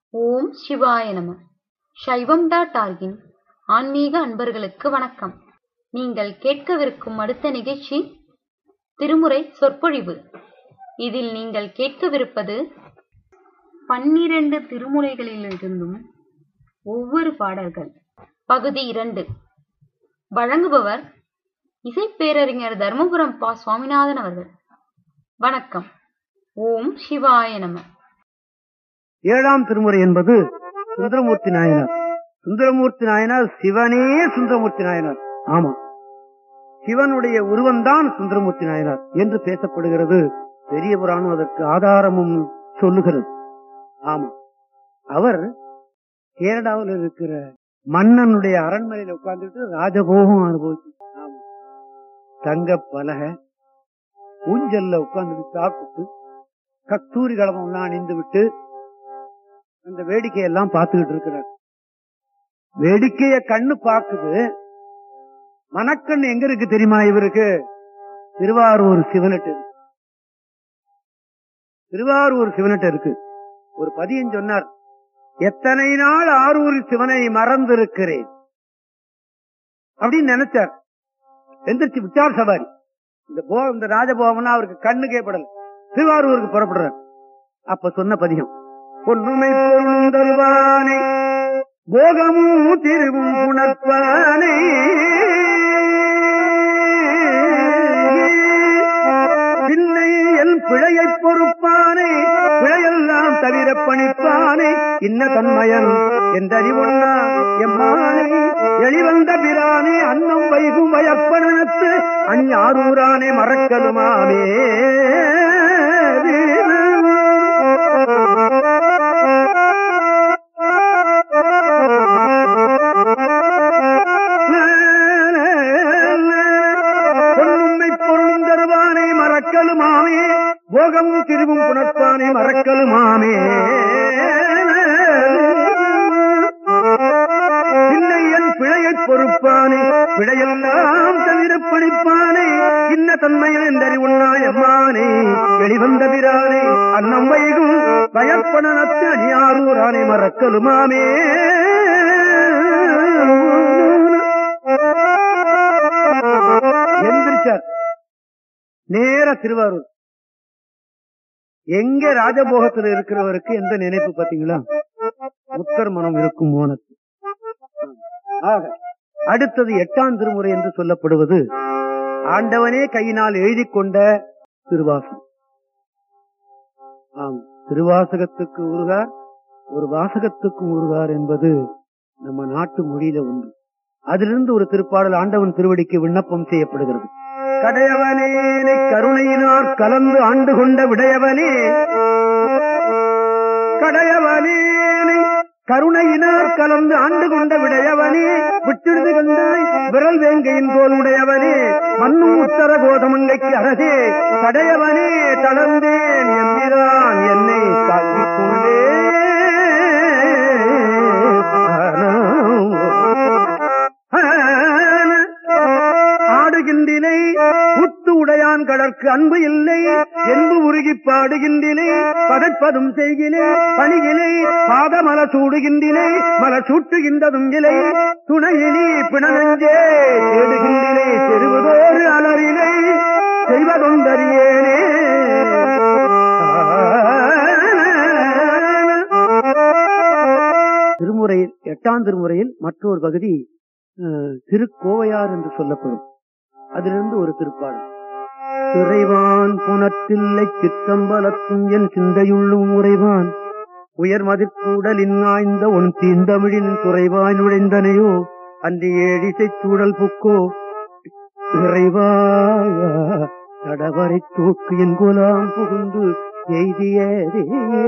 ஓம் சிவாய நம. சைவம்.org-இன் ஆன்மீக அன்பர்களுக்கு வணக்கம். நீங்கள் கேட்கவிருக்கும் அடுத்த நிகழ்ச்சி திருமுறை சொற்பொழிவு. இதில் நீங்கள் கேட்கவிருப்பது 12 திருமுறைகளிலிருந்தும் ஒவ்வொரு பாடல்கள், பகுதி 2. வழங்குபவர் இசைப்பேரறிஞர் தர்மபுரம் பா. சுவாமிநாதன் அவர்கள். வணக்கம். ஓம் சிவாய நம. 7ஆம் திருமுறை என்பது சுந்தரமூர்த்தி நாயனார். சுந்தரமூர்த்தி நாயனார் சிவனே சுந்தரமூர்த்தி நாயனார். ஆமா, சிவனுடைய உருவம்தான் சுந்தரமூர்த்தி நாயனார் என்று பேசப்படுகிறது. பெரிய புராணம் அதற்கு ஆதாரமும் சொல்லுகிறது. ஆமா, அவர் கேரளாவில் இருக்கிற மன்னனுடைய அரண்மனையில உட்கார்ந்துட்டு ராஜபோகம் அனுபவிச்சு, தங்க பலகை ஊஞ்சல்ல உட்கார்ந்து சாப்பிட்டு கஸ்தூரி கலமம் அணிந்து விட்டு அந்த வேடிக்கையெல்லாம் பார்த்துக்கிட்டு இருக்கிறார். வேடிக்கைய கண்ணு பார்க்குது. மனக்கண் எங்க இருக்கு தெரியுமா இவருக்கு? திருவாரூர் சிவனட்டு. திருவாரூர் சிவனட்டு இருக்கு. ஒரு பதியம் சொன்னார், எத்தனை நாள் ஆரூர் சிவனை மறந்திருக்கிறேன் அப்படின்னு நினைச்சார். எந்திரிச்சு விட்டார் சவாரி. இந்த ராஜபோகம்னா அவருக்கு கண்ணுக்கே படல. திருவாரூருக்கு புறப்படுறார். அப்ப சொன்ன பதியம், பொன்னுமை பொருளும் தருவானே போகமும் திருவும் புணர்ப்பானே பின்னை என் பிழையை பொறுப்பானே பிழையெல்லாம் தவிர பணிப்பானே இன்ன தன்மயன் என்றறிவொன்னா எம்மானே எளிவந்த பிரானே அன்னம் வைகும் வயப்பனத்து அணி ஆரூரானே மறக்கலுமாவே. பொன்னுமை பொருளும் தருவானே மறக்கலுமாமே போகமும் திருவும் புணர்ப்பானே மறக்கலுமாமே. பின்னை என் பிழையை பொறுப்பானே பிழையெல்லாம் தவிர பணிப்பானே இன்ன தன்மையில் என்றறிவுண்ணா எம்மானே வெளிவந்த பிரானே அன்னம் வைகும் பயப்பனத்து அணியாரூரானே மறக்கலுமாமே. எந்திரிச்சார் நேர திருவாரூர். எங்க ராஜபோகத்தில் இருக்கிறவருக்கு எந்த நினைப்பு பாத்தீங்களா? முத்தர் மனம் இருக்கும் மோனத்து. அடுத்தது 8ஆம் திருமுறை என்று சொல்லப்படுவது ஆண்டவனே கையினால் எழுதி கொண்ட திருவாசகம். ஆம், திருவாசகத்துக்கு உருகார், ஒரு வாசகத்துக்கும் உருகார் என்பது நம்ம நாட்டு மொழியில உண்டு. அதிலிருந்து ஒரு திருப்பாடல் ஆண்டவன் திருவடிக்கு விண்ணப்பம் செய்யப்படுகிறது. கடையவனே கருணையினார் கலந்து ஆண்டு கொண்ட விடையவனே, கடையவனே கருணையினார் கலந்து ஆண்டு கொண்ட விடையவனே, விட்டிடுது கண்டாய் விரல் வேங்கையின் போல் உடையவனே, மண்ணும் உத்தர கோதமங்கைக்கு அரசே, தடையவனே தளர்ந்தேன் எம்பிரான் என்னை தாக்கிக் கொண்டே. ஆடுகின்றினை புத்து உடையான் கடற்கு அன்பு இல்லை என்பு உருகி பாடுகின்றினை பதைப்பதும் செய்கினே பணிகினை பாதமல சூடுகின்றினை மல சூட்டுகின்றதும் இலை துணையினி பிணநெஞ்சே தேடுகின்றினை செருவதோடு அலறினை செய்வதொந்தறியேனே. திருமுறை 8ஆம் திருமுறையில் மற்றொரு பகுதி திருக்கோவையார் என்று சொல்லப்படும். அதிலிருந்து ஒரு திருப்பாடல். துறைவான் புனத்தில்லை சிற்றம்பலத்தும் என் சிந்தையுள்ளும் உறைவான் உயர் மதிப்பூடலின் ஆய்ந்த உன் தீந்தமிழின் துறைவாய் நுழைந்தனையோ அன்றி ஏழிசை சூழல் புக்கோ இறைவாய தடவரை தூக்கு என் குலாம் புகுந்து எய்தியதே.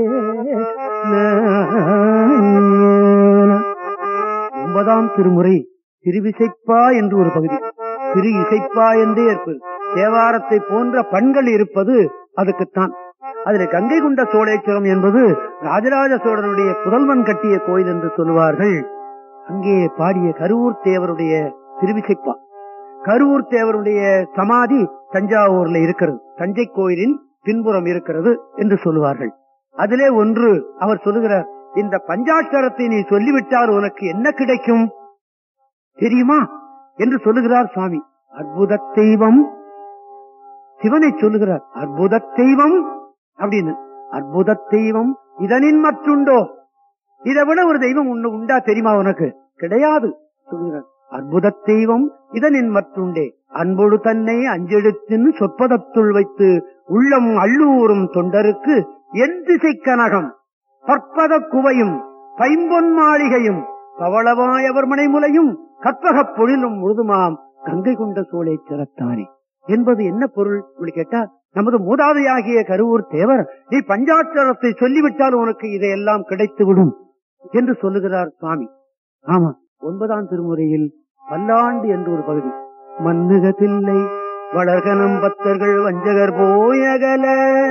9ஆம் திருமுறை திருவிசைப்பா என்று ஒரு பகுதி. திரு இசைப்பா என்றே இருப்பது. தேவாரத்தை போன்ற பண்கள் இருப்பது அதுக்குத்தான். அதில் கங்கை கொண்ட சோழேஸ்வரம் என்பது ராஜராஜ சோழனுடைய புதல்வன் கட்டிய கோயில் என்று சொல்லுவார்கள். அங்கே பாடிய கருவூர் தேவருடைய திருவிசைப்பா. கருவூர் தேவருடைய சமாதி தஞ்சாவூர்ல இருக்கிறது, தஞ்சை கோயிலின் பின்புறம் இருக்கிறது என்று சொல்லுவார்கள். அதிலே ஒன்று அவர் சொல்லுகிறார், இந்த பஞ்சாட்சரத்தை நீ சொல்லிவிட்டால் உனக்கு என்ன கிடைக்கும் தெரியுமா என்று சொல்லுகிறார் சுவாமி. அற்புத தெய்வம் சிவனை சொல்லுகிறார். அற்புத தெய்வம் அப்படின்னு. அற்புத தெய்வம் இதனின் மற்றுண்டோ, இதை விட ஒரு தெய்வம் உண்டா தெரியுமா உனக்கு? கிடையாது சொல்லுகிறார். அற்புத தெய்வம் இதனின் மற்றுண்டே, அன்பொடு தன்னை அஞ்செழுத்தின் சொற்பதத்துள் வைத்து உள்ளம் அள்ளூரும் தொண்டருக்கு என் திசை கனகம் பற்பத குவையும் பைம்பொன் மாளிகையும் பவளவாயவர் மனைமுலையும் கற்பகப் பொழிலும் முழுதுமாம் கங்கை கொண்ட சோலை சிறத்தானே என்பது என்ன பொருள் இப்படி கேட்டா, நமது மூதாதையாகிய கருவூர் தேவர் நீ பஞ்சாட்சரத்தை சொல்லிவிட்டால் உனக்கு இதையெல்லாம் கிடைத்துவிடும் என்று சொல்லுகிறார் சுவாமி. ஆமா, 9ஆம் திருமுறையில் பல்லாண்டு என்று ஒரு பகுதி. மன்னுகத்தில்லை வளர்கனம் பக்தர்கள் வஞ்சகர் போயகல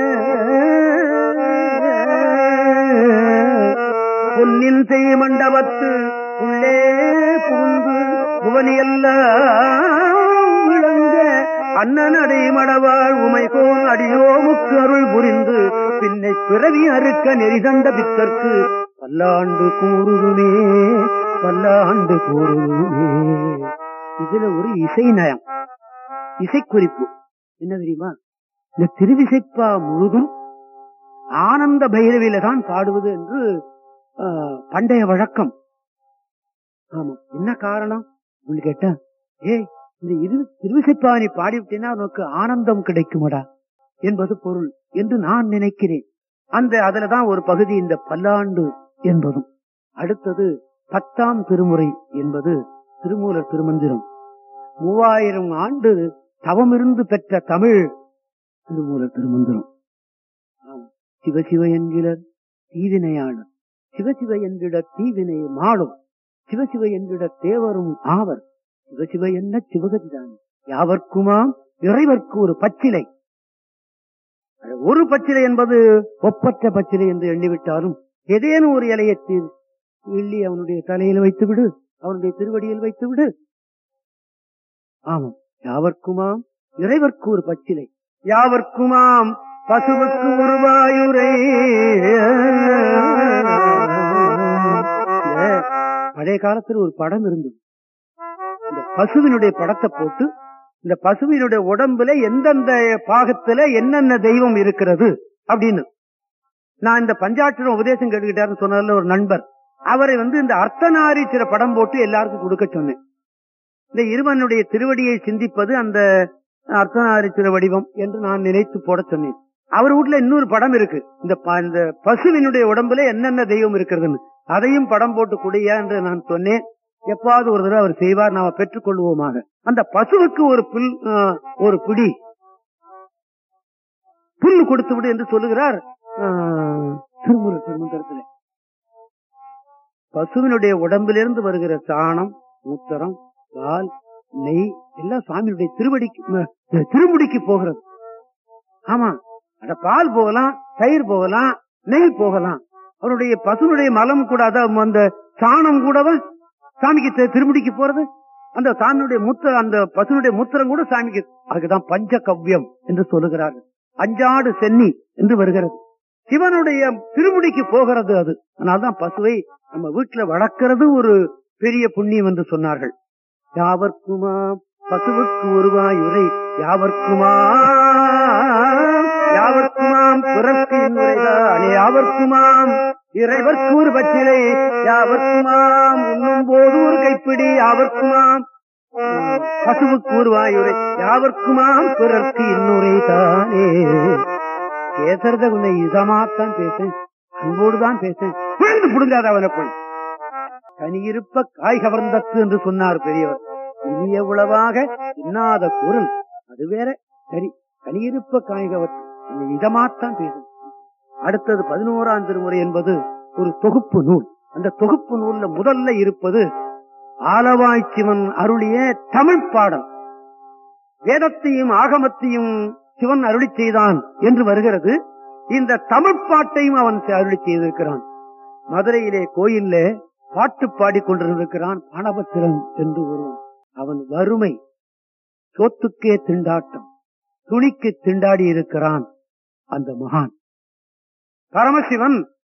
பொன்னின் செய் மண்டபத்து உள்ளே புகுந்து புவனியெல்லாம் விளங்க அண்ணனடை மடவாள் உமைகோன் அடியோமுக்கு அருள் புரிந்து பின்னை பிறவி அறுக்க நெறிதண்ட பித்தற்கு பல்லாண்டு கூறுமே பல்லாண்டு கூறுமே. இதுல ஒரு இசை நயம், இசைக்குறிப்பு என்ன தெரியுமா? இந்த திருவிசைப்பா முழுதும் ஆனந்த பைரவியில தான் பாடுவது என்று பண்டைய வழக்கம். ஆமா, என்ன காரணம் கேட்டா, இந்த திருவிசைப்பா நீ பாடிவிட்டேன்னா உனக்கு ஆனந்தம் கிடைக்குமடா என்பது பொருள் என்று நான் நினைக்கிறேன். அதுலதான் ஒரு பகுதி இந்த பல்லாண்டு என்பதும். அடுத்தது 10ஆம் திருமுறை என்பது திருமூலர் திருமந்திரம். 3000 ஆண்டு தவமிருந்து பெற்ற தமிழ் திருமூலர் திருமந்திரம். சிவசிவ என்கிறார் தீவினையாளர், சிவசிவ என்கிற தீவினை மாளும், சிவசிவ என்கிற தேவரும் ஆவர், சிவசிவ என்ன சிவகதிதான் யாவர்க்குமாம் இறைவர்க்கு ஒரு பச்சிலை. ஒரு பச்சிலை என்பது ஒப்பற்ற பச்சிலை என்று எண்ணிவிட்டாலும் ஏதேனும் ஒரு இலையை வெள்ளி அவனுடைய தலையில் வைத்து விடு, அவனுடைய திருவடியில் வைத்து விடு. ஆமாம், யாவர்க்குமாம் இறைவர்க்கு ஒரு பச்சிலை, யாவர்க்குமாம் பசுவுக்கு ஒரு வாயுரை. பழைய காலத்தில் ஒரு படம் இருந்தது. இந்த பசுவினுடைய படத்தை போட்டு இந்த பசுவினுடைய உடம்புல எந்தெந்த பாகத்துல என்னென்ன தெய்வம் இருக்கிறது அப்படின்னு நான் இந்த பஞ்சாட்சரம் உபதேசம் கேட்டுக்கிட்டாருன்னு சொன்னதுல ஒரு நண்பர், அவரை இந்த அர்த்தநாரீஸ்வர படம் போட்டு எல்லாருக்கும் கொடுக்க சொன்னேன். இந்த இருவனுடைய திருவடியை சிந்திப்பது அந்த அர்த்தநாரீஸ்வர வடிவம் என்று நான் நினைத்து போட சொன்னேன். அவர் வீட்டுல இன்னொரு படம் இருக்கு, இந்த பசுவினுடைய உடம்புல என்னென்ன தெய்வம் இருக்கிறதுன்னு, அதையும் படம் போட்டு கொடுயா என்று நான் சொன்னேன். எப்பாவது ஒரு தடவை அவர் செய்வார், நாம பெற்றுக் கொள்வோமாக. அந்த பசுவுக்கு ஒரு பிடி புல் கொடுத்து விடு என்று சொல்லுகிறார் திருமுருகர் திருமந்திரத்தில். பசுவினுடைய உடம்பிலிருந்து வருகிற சாணம், மூத்திரம், பால், நெய் எல்லாம் சுவாமியுடைய திருமுடிக்கு போகிறது. ஆமா, அந்த பால் போகலாம், தயிர் போகலாம், நெய் போகலாம். அவருடைய பசுனுடைய மலம் கூட, அந்த சாணம் கூடவா சாமிக்கு திருமுடிக்கு போறது. அந்த சாமியுடைய அந்த பசுனுடைய மூத்திரம் கூட சாமிக்கு. அதுக்குதான் பஞ்ச கவ்யம் என்று சொல்லுகிறார்கள். அஞ்சாடு சென்னி என்று வருகிறது. சிவனுடைய திருமுடிக்கு போகிறது அது. அதனால்தான் பசுவை நம்ம வீட்டுல வளர்க்கிறது ஒரு பெரிய புண்ணியம் என்று சொன்னார்கள். யாவர்க்குமாம் பசுவுக்கு ஒருவாயுரை, யாவர்க்குமாம் பிறர்க்கு இன்னுரைதான், யாவர்க்குமாம் இறைவர்க்கு ஒரு பச்சிலை, யாவர்க்குமாம் உண்ணும் போது ஒரு கைப்பிடி, யாவர்க்குமாம் பசுவுக்கு ஒரு வாயுரை, யாவர்க்குமாம் பிறர்க்கு இன்னுரைதானே. பேசுறத கொஞ்சம் இதமாத்தான் பேசேன், அன்போடுதான் பேசேன். புரிந்து புடுங்காத அவனை போய். கனியிருப்ப காய் கவர்ந்தத்து என்று சொன்னார் பெரியவர். இனிய உளவாக இன்னாத குரல் அது வேற. சரி, கனியிருப்ப காய் கவர்த்து இதமாத்தான் பேசும். அடுத்தது 11ஆம் திருமுறை என்பது ஒரு தொகுப்பு நூல். அந்த தொகுப்பு நூல்ல முதல்ல இருப்பது ஆலவாய் சிவன் அருளிய தமிழ் பாடல். வேதத்தையும் ஆகமத்தையும் சிவன் அருளி செய்தான் என்று வருகிறது. இந்த தமிழ் பாட்டையும் அவன் அருளி செய்திருக்கிறான். மதுரையிலே கோயில்ல பாட்டு பாடிக்கொண்டிருக்கிறான் பாணபத்திரன் என்று ஒருவன். அவன் வறுமை, சோத்துக்கே திண்டாட்டம், துணிக்கு திண்டாடி இருக்கிறான் அந்த மகான். பரமசிவன்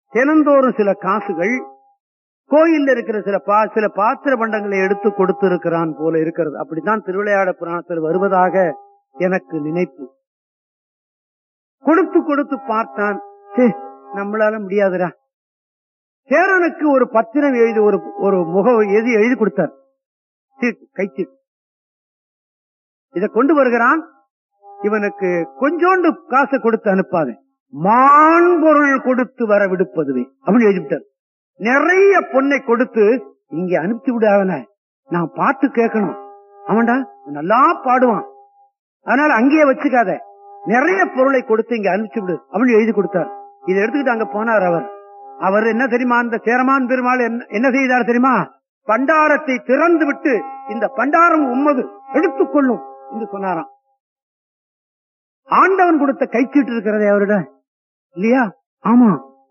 தினந்தோறும் சில காசுகள் கோயில்ல இருக்கிற சில பாத்திர பண்டங்களை எடுத்து கொடுத்திருக்கிறான் போல இருக்கிறது. அப்படித்தான் திருவிளையாட புராணத்தில் வருவதாக எனக்கு நினைப்பு. கொடுத்து கொடுத்து பார்த்தான், நம்மளால முடியாதுடா. சேரனுக்கு ஒரு பத்திரம் எழுதி ஒரு எழுதி கொடுத்தார், கைச்சீட்டு. இதை கொண்டு வருகிறான், இவனுக்கு கொஞ்சோண்டு காசை கொடுத்து அனுப்பாத, மான்பொருள் கொடுத்து வர விடுப்பதுவே அப்படின்னு எழுதிவிட்டார். நிறைய பொண்ணை கொடுத்து இங்க அனுப்பிச்சு விடாதன, நான் பாட்டு கேட்கணும், அவன்டா நல்லா பாடுவான், அதனால அங்கேயே வச்சுக்காத, நிறைய பொருளை கொடுத்து இங்க அனுப்பிச்சு விடு அப்படின்னு எழுதி கொடுத்தார். இதை எடுத்துக்கிட்டு அங்க போனார். அவர் என்ன தெரியுமா, அந்த சேரமான் பெருமாள் என்ன செய்தார் தெரியுமா, பண்டாரத்தை திறந்து விட்டு இந்த பண்டாரம் உம்மது எடுத்துக்கொள்ளும் என்று சொன்னாராம். ஆண்டவன் கொடுத்த கைச்சீட்டு இருக்கிறதே அவரிட இல்லையா? ஆமா.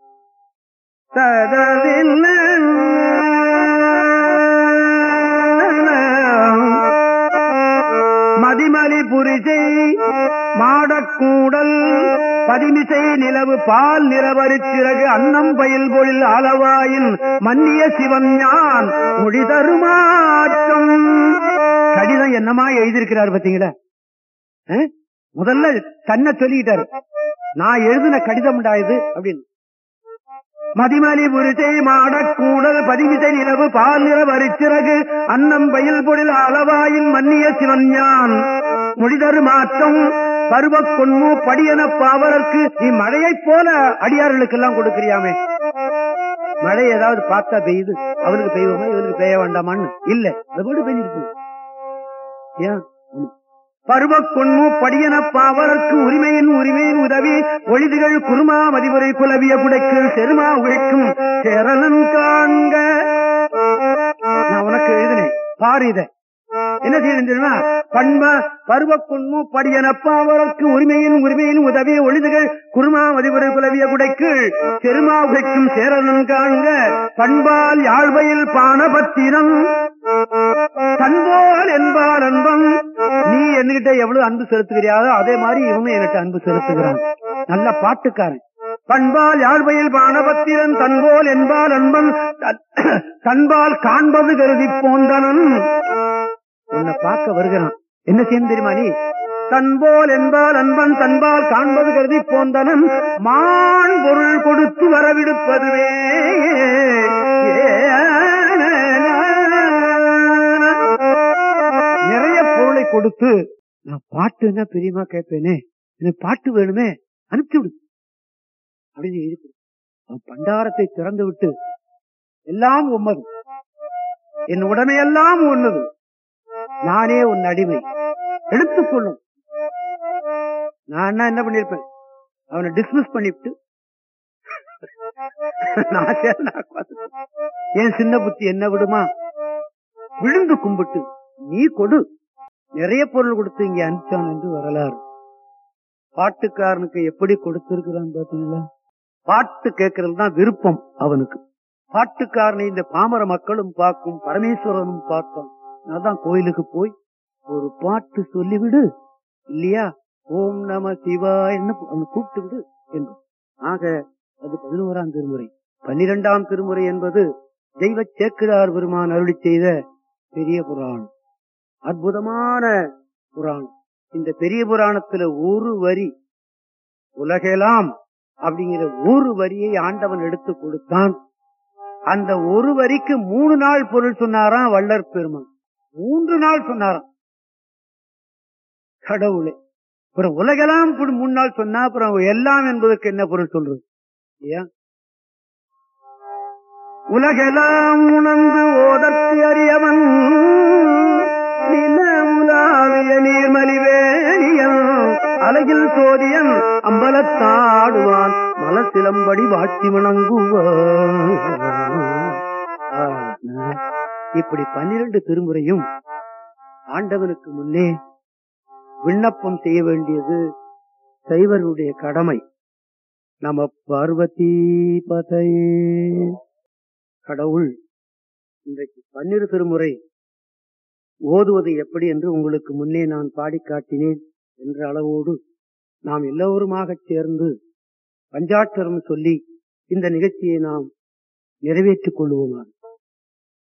மதிமலி புரிசை மாடக்கூடல் பதிமிசை நிலவு பால் நிறவரி சிறகு அன்னம் பயில் பொழில் அளவாயின் மன்னிய சிவன் ஞான் மொழி தருமாற்றம். கடிதம் என்னமா எழுதியிருக்கிறார் பாத்தீங்களா? முதல்ல தன்னை சொல்லிக்கிட்டாரு, நான் எழுதின கடிதம் உண்டாயுது அப்படின்னு. மதிமலி புரிசை மாடக்கூடல் பதிமிசை நிலவு பால் நிறவரி சிறகு அன்னம் பயில் பொழில் அளவாயின் மன்னிய சிவன் ஞான் மொழிதரு மாற்றம் பருவ கொன்மு படியன பாவலர்க்கு நீ மழையைப் போல அடியார்களுக்கெல்லாம் கொடுக்கிறியாமே. மழை ஏதாவது பார்த்தா பெய்யுது, அவனுக்கு பெய்வோமா இவனுக்கு பெய்ய வேண்டாமான்னு இல்ல, அது கூட பெய்ஞ்சிருக்கு. ஏன் பருவ கொன்மு படியன பாவலர்க்கு உரிமையின் உதவி ஒளிதுகள் குருமா மதிமுறை குலவிய குடைக்கு செருமா உழைக்கும் சேரலன் காண்க. நான் உனக்கு எழுதினேன் பாரு, இத என்ன செய்ய பருவ கொன்மு படியனப்பாவதற்கு உரிமையின் உதவி ஒளிதுகள் குருமா மதிமுறை குலவிய குடைக்கு செருமா உழைக்கும் சேரலன் காண்க. பண்பால் யாழ்வையில் பானபத்திரம் தன்போல் என்பால் அன்பம். நீ என்கிட்ட எவ்வளவு அன்பு செலுத்துகிறாரோ அதே மாதிரி இவனும் என்கிட்ட அன்பு செலுத்துகிறான். நல்ல பாட்டுக்காரன். பண்பால் யாழ்வையில் பானபத்திரன் தன்போல் என்பால் அன்பன் தன்பால் காண்பது கருதி போந்தனன். உன்னை பார்க்க வருகிறான், என்ன செய்யும் தெரியுமா நீ? தன்போல் என்பால் அன்பன் தன்பால் காண்பது கருதி போந்தனன் மான் பொருள் கொடுத்து வரவிடுப்பதுவே. நிறைய பொருளை கொடுத்து நான் பாட்டுன்னா பெரியமா கேட்பேனே, எனக்கு பாட்டு வேணுமே, அனுப்பிச்சு விடு அப்படின்னு இருக்கு. பண்டாரத்தை திறந்து விட்டு எல்லாம் உம்மது, என் உடமையெல்லாம் ஒண்ணுது, நானே உன் அடிமை, எடுத்துக்கொள்ளும். நான் என்ன பண்ணிருப்பேன், அவனை டிஸ்மிஸ் பண்ணிவிட்டு என் சின்ன புத்தி என்ன விடுமா, விழுந்து கும்பிட்டு நீ கொடு, நிறைய பொருள் கொடுத்து இங்க அனுப்பிச்சான் என்று வரலாறு. பாட்டுக்காரனுக்கு எப்படி கொடுத்திருக்கிறான் பாத்தீங்களா? பாட்டு கேட்கறது தான் விருப்பம் அவனுக்கு. பாட்டுக்காரனை இந்த பாமர மக்களும் பார்க்கும், பரமேஸ்வரனும் பார்ப்பான். அதான் கோயிலுக்கு போய் ஒரு பாட்டு சொல்லிவிடு இல்லையா, ஓம் நம சிவாயன்னு அவனை கூப்பிட்டு விடு என்று. ஆக அது 11ஆம் திருமுறை. 12ஆம் திருமுறை என்பது தெய்வ சேக்கிழார் பெருமான் அருளி செய்த பெரிய புராணம், அற்புதமான புராணம். இந்த பெரிய புராணத்துல ஒரு வரி உலகெல்லாம் அப்படிங்கிற ஒரு வரியை ஆண்டவன் எடுத்து கொடுத்தான். அந்த ஒரு வரிக்கு 3 நாள் பொருள் சொன்னாராம் வள்ளற் பெருமான். 3 நாள் சொன்னாராம் கடவுளே. அப்புறம் உலகெல்லாம் 3 நாள் சொன்னா அப்புறம் எல்லாம் என்பதற்கு என்ன பொருள் சொல்றது? உலகெல்லாம் உணர்ந்து ஓதற்கு அறியவன் நில உலாவிய நீர்மலிவேணியன் அழகில் சோதியன் அம்பலத்தாடுவான் மலசிலம்படி வாட்டி வணங்குவான். இப்படி 12 திருமுறையும் ஆண்டவனுக்கு முன்னே விண்ணப்பம் செய்ய வேண்டியது சைவருடைய கடமை. நம பார்வதி பதையே. கடவுள் இன்றைக்கு 12 திருமுறை ஓதுவது எப்படி என்று உங்களுக்கு முன்னே நான் பாடி காட்டினேன் என்ற அளவோடு நாம் எல்லோருமாக சேர்ந்து பஞ்சாட்சரம் சொல்லி இந்த நிகழ்ச்சியை நாம் நிறைவேற்றிக் கொள்வோமா?